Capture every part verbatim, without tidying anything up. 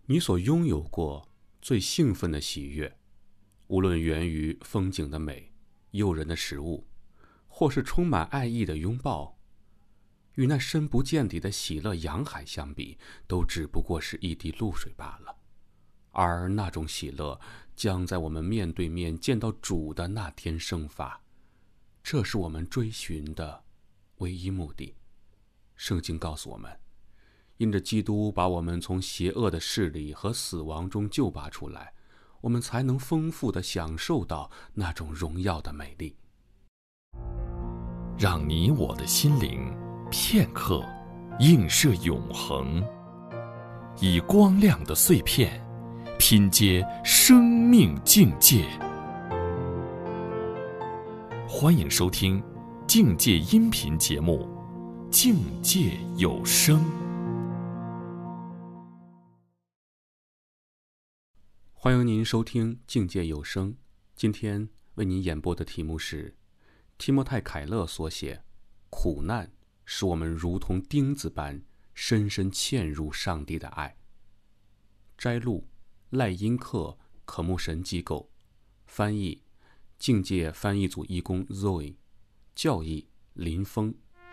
你所拥有过最兴奋的喜悦，无论源于风景的美、诱人的食物，或是充满爱意的拥抱，与那深不见底的喜乐洋海相比，都只不过是一滴露水罢了。而那种喜乐将在我们面对面见到主的那天生发，这是我们追寻的唯一目的。圣经告诉我们，因着基督把我们从邪恶的势力和死亡中救拔出来，我们才能丰富地享受到那种荣耀的美丽。 让你我的心灵片刻映射永恒，以光亮的碎片拼接生命境界。欢迎收听境界音频节目《境界有声》。 欢迎您收听境界有声。今天为您演播的题目是提摩太·凯勒所写，苦难使我们如同钉子般深深嵌入上帝的爱。摘录赖因克渴慕神机构，翻译境界翻译组义工 Zoe， 教义林峰。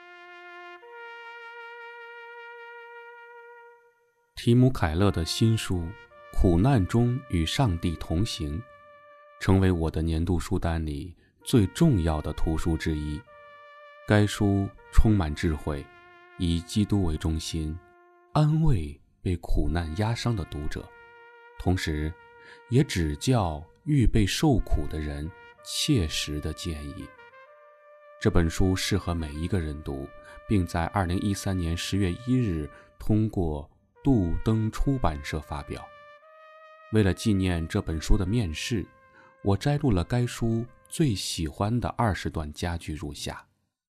提姆·凯勒的新书《苦难中与上帝同行》成为我的年度书单里最重要的图书之一。该书充满智慧，以基督为中心，安慰被苦难压伤的读者，同时也指教预备受苦的人切实的建议。这本书适合每一个人读，并在二零一三年十月一日通过杜登出版社发表。为了纪念这本书的面世，我摘录了该书最喜欢的二十段佳句如下：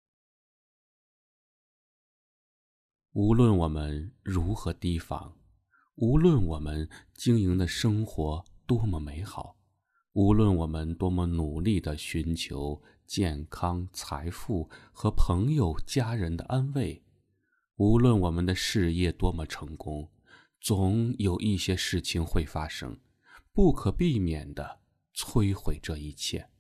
无论我们如何提防，无论我们经营的生活多么美好，无论我们多么努力地寻求健康、财富和朋友、家人的安慰，无论我们的事业多么成功，总有一些事情会发生，不可避免地摧毁这一切。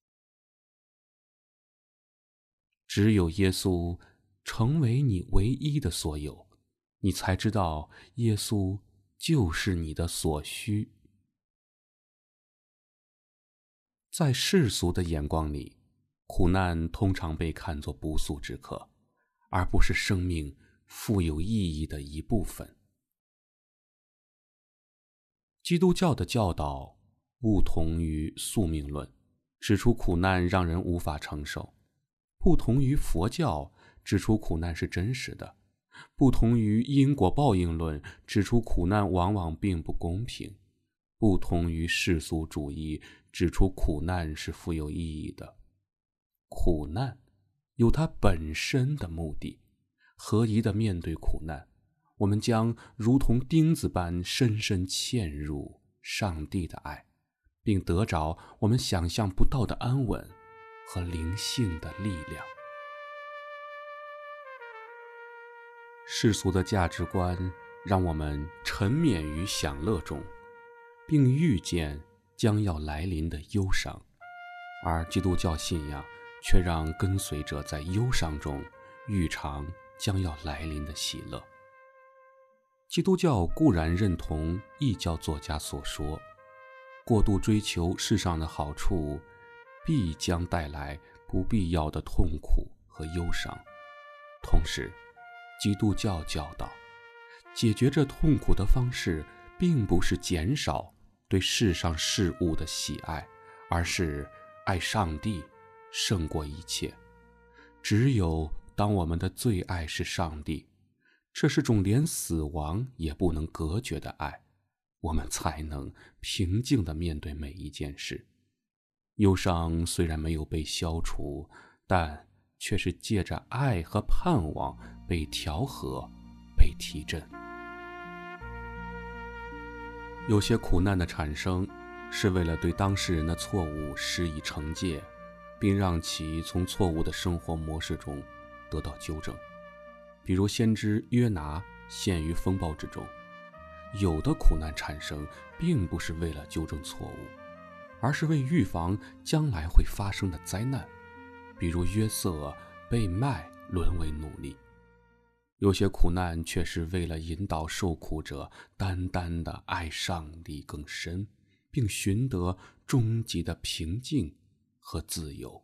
只有耶稣成为你唯一的所有，你才知道耶稣就是你的所需。在世俗的眼光里，苦难通常被看作不速之客，而不是生命富有意义的一部分。基督教的教导不同于宿命论，指出苦难让人无法承受；不同于佛教，指出苦难是真实的；不同于因果报应论，指出苦难往往并不公平；不同于世俗主义，指出苦难是富有意义的。苦难有它本身的目的，合宜地面对苦难，我们将如同钉子般深深嵌入上帝的爱，并得着我们想象不到的安稳和灵性的力量。世俗的价值观让我们沉湎于享乐中，并预见将要来临的忧伤，而基督教信仰却让跟随者在忧伤中预尝将要来临的喜乐。基督教固然认同异教作家所说，过度追求世上的好处必将带来不必要的痛苦和忧伤，同时基督教教导解决这痛苦的方式并不是减少对世上事物的喜爱，而是爱上帝胜过一切。只有当我们的最爱是上帝，这是种连死亡也不能隔绝的爱，我们才能平静地面对每一件事。忧伤虽然没有被消除，但却是借着爱和盼望被调和、被提振。有些苦难的产生是为了对当事人的错误施以惩戒，并让其从错误的生活模式中得到纠正。比如先知约拿陷于风暴之中， 有的苦难产生，并不是为了纠正错误，而是为预防将来会发生的灾难，比如约瑟被卖沦为奴隶。有些苦难却是为了引导受苦者单单的爱上帝更深，并寻得终极的平静和自由。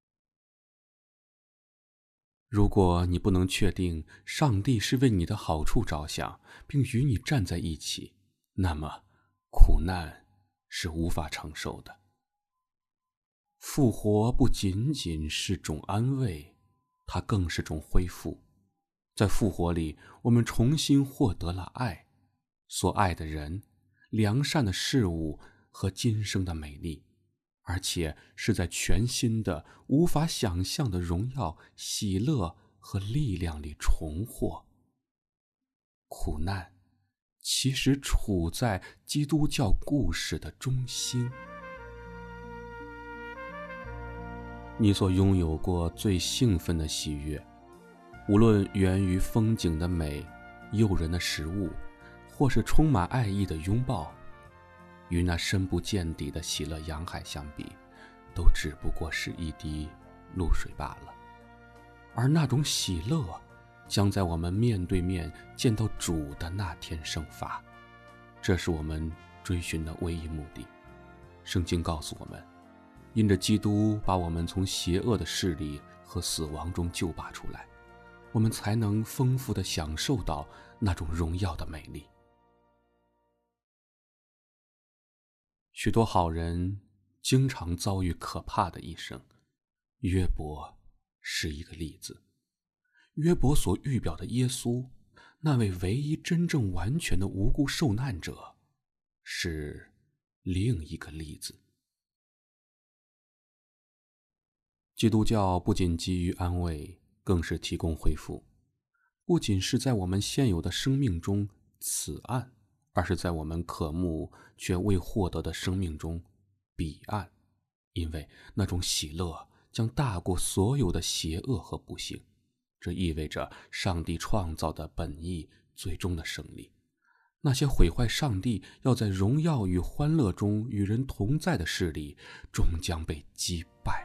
如果你不能确定上帝是为你的好处着想，并与你站在一起，那么苦难是无法承受的。复活不仅仅是种安慰，它更是种恢复。在复活里，我们重新获得了爱，所爱的人、良善的事物和今生的美丽，而且是在全新的、无法想象的荣耀、喜乐和力量里重获。苦难其实处在基督教故事的中心。你所拥有过最兴奋的喜悦，无论源于风景的美、诱人的食物，或是充满爱意的拥抱，与那深不见底的喜乐洋海相比，都只不过是一滴露水罢了。而那种喜乐将在我们面对面见到主的那天生发，这是我们追寻的唯一目的。圣经告诉我们，因着基督把我们从邪恶的势力和死亡中救拔出来，我们才能丰富地享受到那种荣耀的美丽。许多好人经常遭遇可怕的一生，约伯是一个例子。约伯所预表的耶稣，那位唯一真正完全的无辜受难者，是另一个例子。基督教不仅给予安慰，更是提供恢复，不仅是在我们现有的生命中此岸，而是在我们渴慕却未获得的生命中彼岸，因为那种喜乐将大过所有的邪恶和不幸。这意味着上帝创造的本意最终的胜利。那些毁坏上帝要在荣耀与欢乐中与人同在的势力，终将被击败。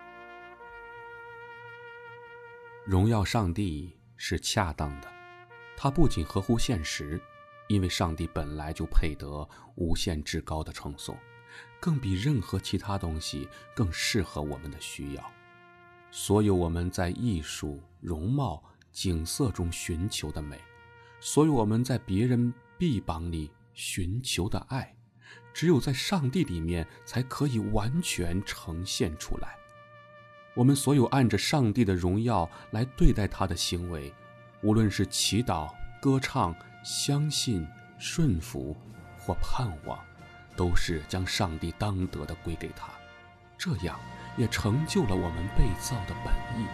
荣耀上帝是恰当的，它不仅合乎现实，因为上帝本来就配得无限至高的称颂，更比任何其他东西更适合我们的需要。所有我们在艺术、容貌、景色中寻求的美，所有我们在别人臂膀里寻求的爱，只有在上帝里面才可以完全呈现出来。我们所有按着上帝的荣耀来对待他的行为，无论是祈祷、歌唱、相信、顺服或盼望，都是将上帝当得的归给他，这样也成就了我们被造的本意。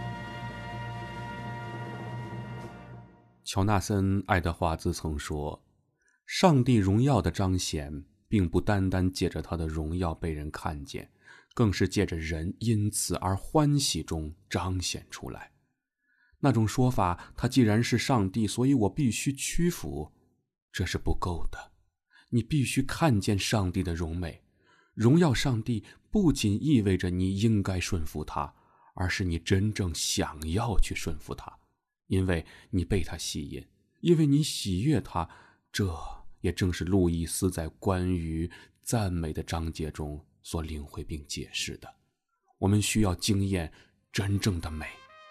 乔纳森·爱德华兹曾说，上帝荣耀的彰显并不单单借着他的荣耀被人看见，更是借着人因此而欢喜中彰显出来。那种说法，他既然是上帝，所以我必须屈服，这是不够的。你必须看见上帝的荣美。荣耀上帝不仅意味着你应该顺服他，而是你真正想要去顺服他，因为你被他吸引，因为你喜悦他。这也正是路易斯在关于赞美的章节中所领会并解释的。我们需要经验真正的美。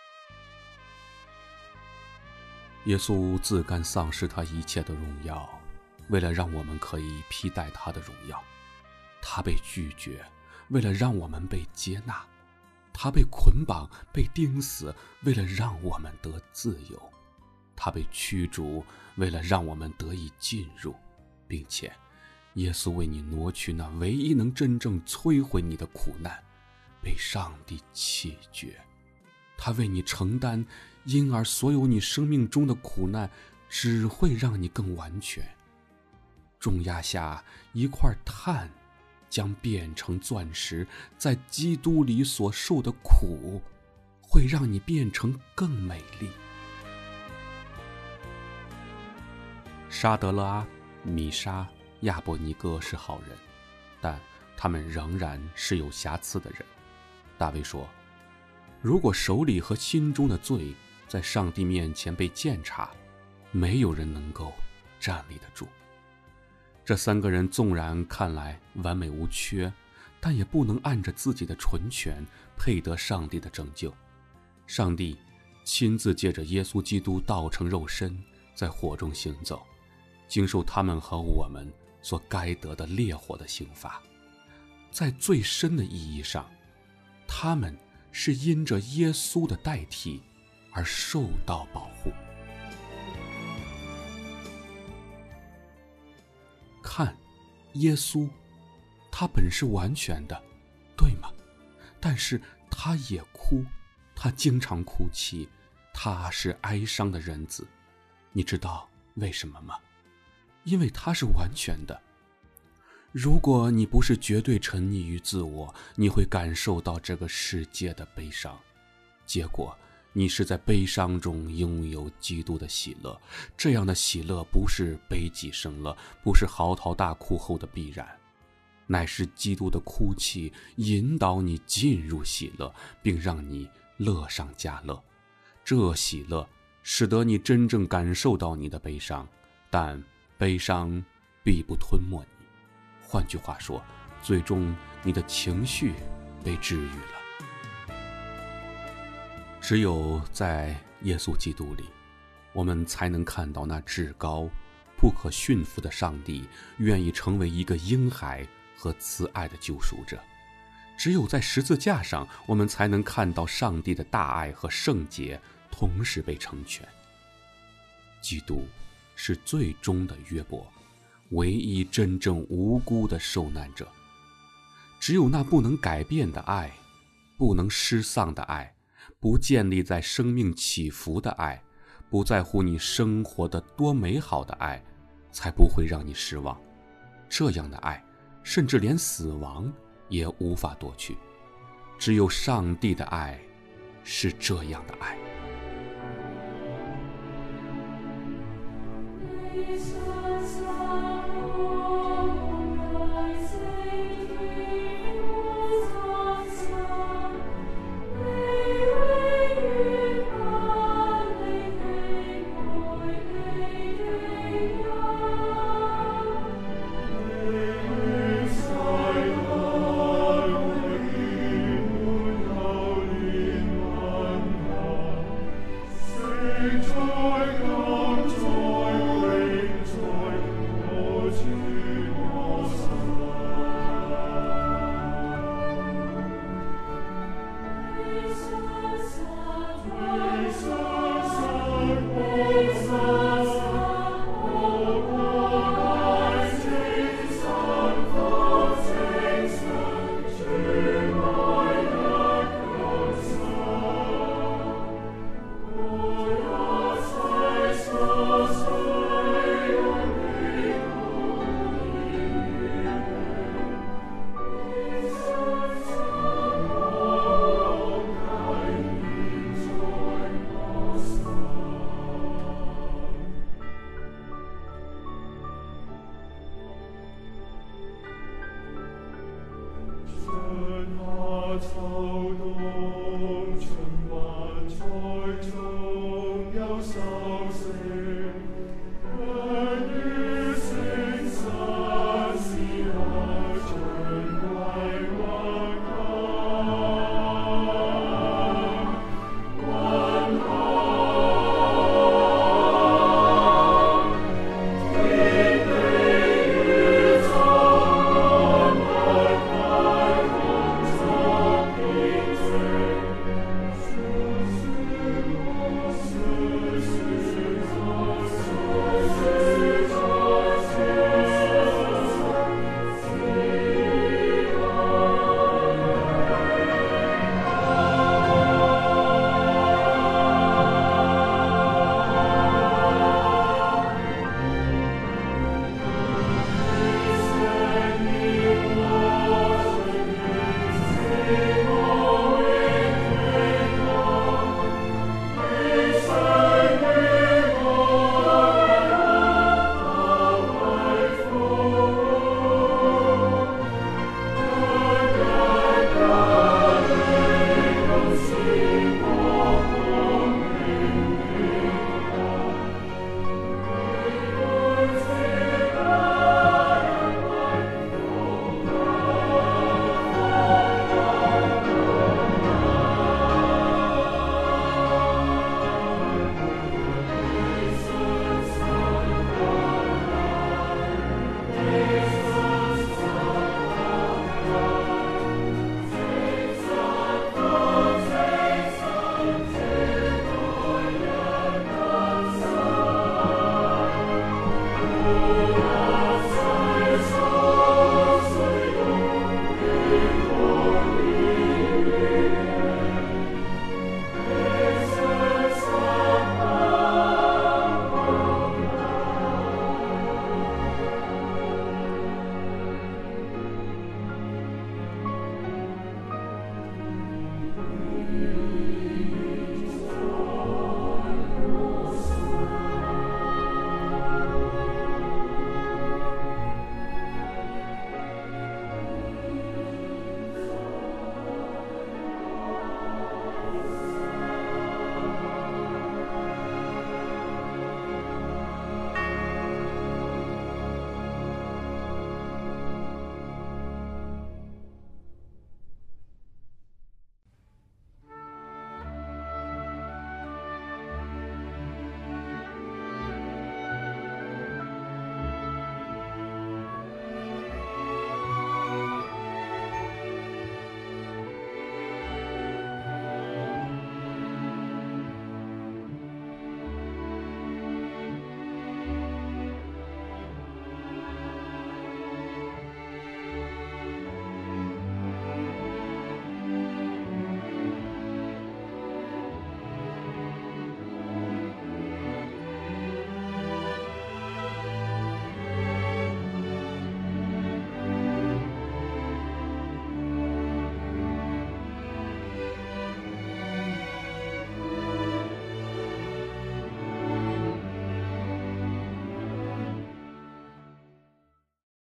耶稣自甘丧失他一切的荣耀，为了让我们可以披戴他的荣耀。他被拒绝，为了让我们被接纳；他被捆绑、被钉死，为了让我们得自由；他被驱逐，为了让我们得以进入，并且耶稣为你挪去那唯一能真正摧毁你的苦难，被上帝弃绝。他为你承担，因而所有你生命中的苦难只会让你更完全。重压下一块碳将变成钻石，在基督里所受的苦会让你变成更美丽。沙德勒阿、 米沙、亚伯尼哥是好人，但他们仍然是有瑕疵的人。大卫说，如果手里和心中的罪在上帝面前被鉴察，没有人能够站立得住。这三个人纵然看来完美无缺，但也不能按着自己的纯全配得上帝的拯救。上帝亲自借着耶稣基督道成肉身，在火中行走，经受他们和我们所该得的烈火的刑罚。在最深的意义上，他们是因着耶稣的代替而受到保护。看，耶稣，他本是完全的，对吗？但是他也哭，他经常哭泣，他是哀伤的人子。你知道为什么吗？因为他是完全的。如果你不是绝对沉溺于自我，你会感受到这个世界的悲伤，结果你是在悲伤中拥有基督的喜乐。这样的喜乐不是悲极生乐，不是嚎啕大哭后的必然，乃是基督的哭泣引导你进入喜乐，并让你乐上加乐。这喜乐使得你真正感受到你的悲伤，但悲伤必不吞没你。换句话说，最终你的情绪被治愈了。只有在耶稣基督里，我们才能看到那至高不可驯服的上帝愿意成为一个婴孩和慈爱的救赎者。只有在十字架上，我们才能看到上帝的大爱和圣洁同时被成全。基督是最终的约伯，唯一真正无辜的受难者。只有那不能改变的爱，不能失丧的爱，不建立在生命起伏的爱，不在乎你生活的多美好的爱，才不会让你失望。这样的爱，甚至连死亡也无法夺去。只有上帝的爱是这样的爱。 草动，春晚彩中有手。